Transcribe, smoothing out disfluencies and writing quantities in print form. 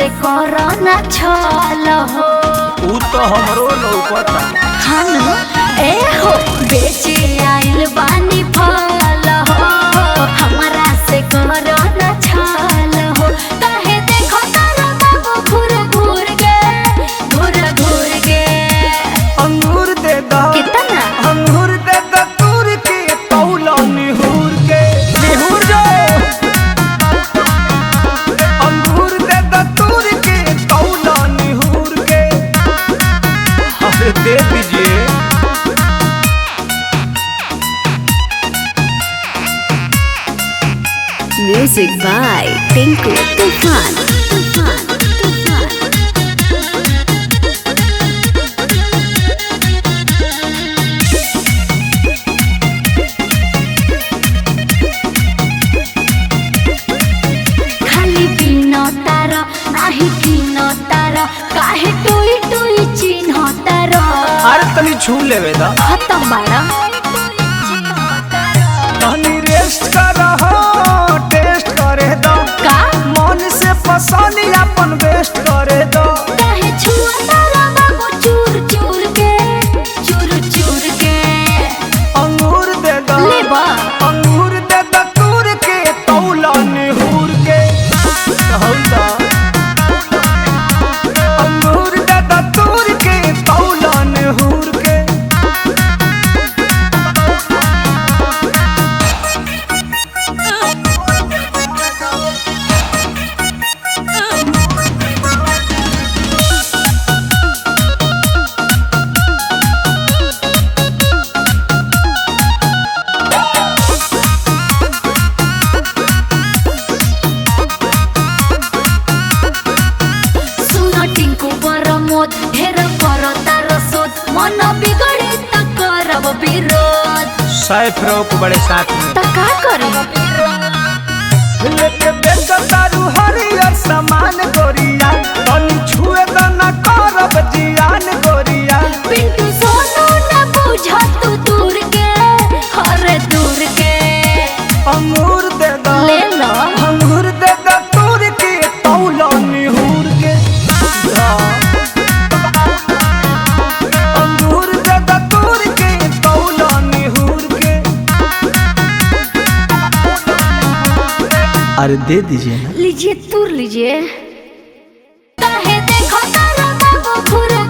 से कोरोना छल हो ऊ तो हमरो लौकता। हम ए हो बेचे आइल बानी फल हो हमरा से कोरोना छल हो काहे देखो तारा बाबू घूर घूर के अंगूर दे दा कितना अंगूर दे दा तूर के तौला निहुर के निहुर जो अंगूर दे दा तूर के तौला निहुर के अरे दे दीजिए। म्यूजिक बाय टिंकू तूफान खाली पीनो तार नाही पीनो तार काहे टोई टोई चिन्ह तार अरे तनी छू लेवे दा खत्म बाड़ा तनी रेस्ट कर टेस्ट करे दा का मन से पसंद अपन बेस्ट करे दा काहे छुआ तारा बाबू चूर चूर के अंगूर दे दा ले बा अंगूर दे दा तूर के तौला निहुर के कहौदा अंगूर दे दा तूर के तौला निहुर के सुनो टिंकू बरमोद ढेर करो तारो सोच मन बिगड़े त करब विरोध सैफ रोक बड़े साथ में त का करे लेके बेच दारू हरियर सामान गोरिया तनी छुए दा न करब जियान गोरिया पिंटू सोनू न बुझ तू दूर के हरे दूर के अंगूर दे दा ले लो अंगूर दे दा तूर के तौला निहुर के अंगूर दे दा तूर के तौला निहुर के अरे दे दीजिए ना। लीजिए तूर लीजिए काहे देखो तारा बाबू घूर